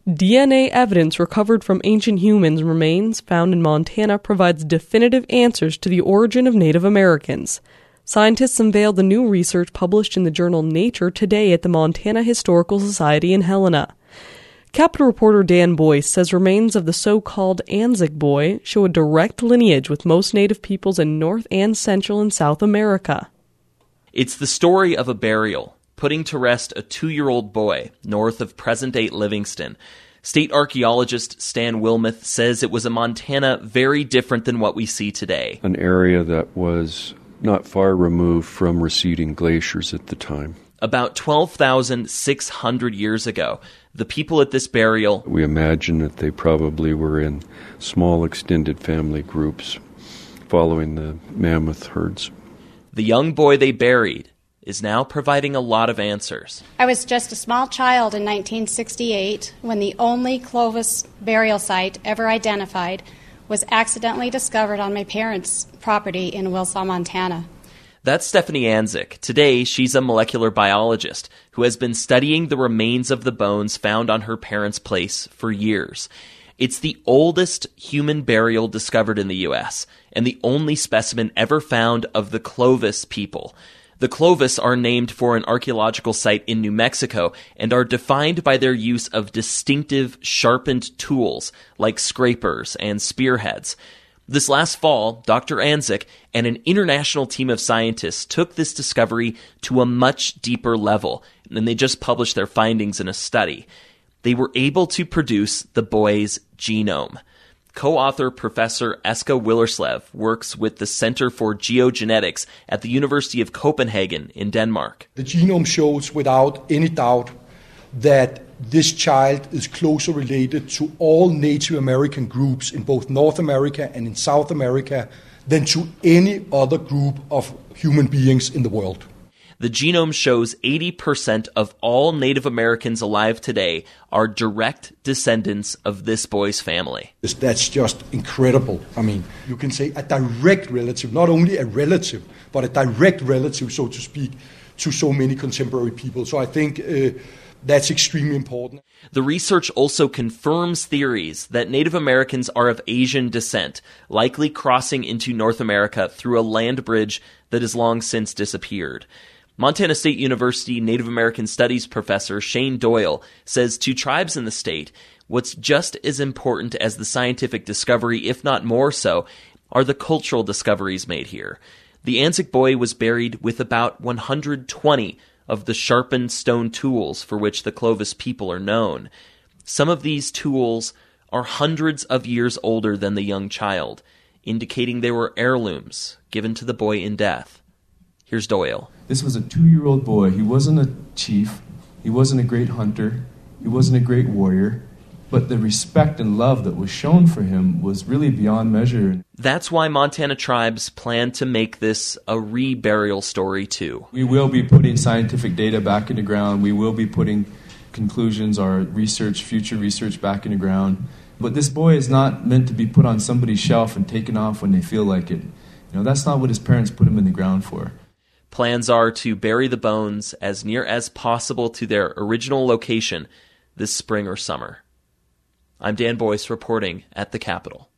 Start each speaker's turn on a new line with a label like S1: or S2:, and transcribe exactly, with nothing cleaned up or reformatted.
S1: D N A evidence recovered from ancient humans remains found in Montana provides definitive answers to the origin of Native Americans. Scientists unveiled the new research published in the journal Nature today at the Montana Historical Society in Helena. Capitol reporter Dan Boyce says remains of the so-called Anzac boy show a direct lineage with most Native peoples in North and Central and South America.
S2: It's the story of a burial, putting to rest a two-year-old boy north of present-day Livingston. State archaeologist Stan Wilmoth says it was a Montana very different than what we see today.
S3: An area that was not far removed from receding glaciers at the time.
S2: About twelve thousand six hundred years ago, the people at this burial...
S3: We imagine that they probably were in small extended family groups following the mammoth herds.
S2: The young boy they buried is now providing a lot of answers.
S4: I was just a small child in nineteen sixty-eight when the only Clovis burial site ever identified was accidentally discovered on my parents' property in Wilsaw, Montana.
S2: That's Stephanie Anzac. Today, she's a molecular biologist who has been studying the remains of the bones found on her parents' place for years. It's the oldest human burial discovered in the U S and the only specimen ever found of the Clovis people. The Clovis are named for an archaeological site in New Mexico and are defined by their use of distinctive sharpened tools like scrapers and spearheads. This last fall, Doctor Anzac and an international team of scientists took this discovery to a much deeper level, and they just published their findings in a study. They were able to produce the boy's genome. Co-author Professor Eska Willerslev works with the Center for Geogenetics at the University of Copenhagen in Denmark.
S5: The genome shows without any doubt that this child is closer related to all Native American groups in both North America and in South America than to any other group of human beings in the world.
S2: The genome shows eighty percent of all Native Americans alive today are direct descendants of this boy's family.
S5: That's just incredible. I mean, you can say a direct relative, not only a relative, but a direct relative, so to speak, to so many contemporary people. So I think uh, that's extremely important.
S2: The research also confirms theories that Native Americans are of Asian descent, likely crossing into North America through a land bridge that has long since disappeared. Montana State University Native American Studies professor Shane Doyle says to tribes in the state, what's just as important as the scientific discovery, if not more so, are the cultural discoveries made here. The Anzac boy was buried with about one hundred twenty of the sharpened stone tools for which the Clovis people are known. Some of these tools are hundreds of years older than the young child, indicating they were heirlooms given to the boy in death. Here's Doyle.
S6: This was a two-year-old boy. He wasn't a chief. He wasn't a great hunter. He wasn't a great warrior. But the respect and love that was shown for him was really beyond measure.
S2: That's why Montana tribes plan to make this a reburial story, too.
S6: We will be putting scientific data back in the ground. We will be putting conclusions, our research, future research back in the ground. But this boy is not meant to be put on somebody's shelf and taken off when they feel like it. You know, that's not what his parents put him in the ground for.
S2: Plans are to bury the bones as near as possible to their original location this spring or summer. I'm Dan Boyce reporting at the Capitol.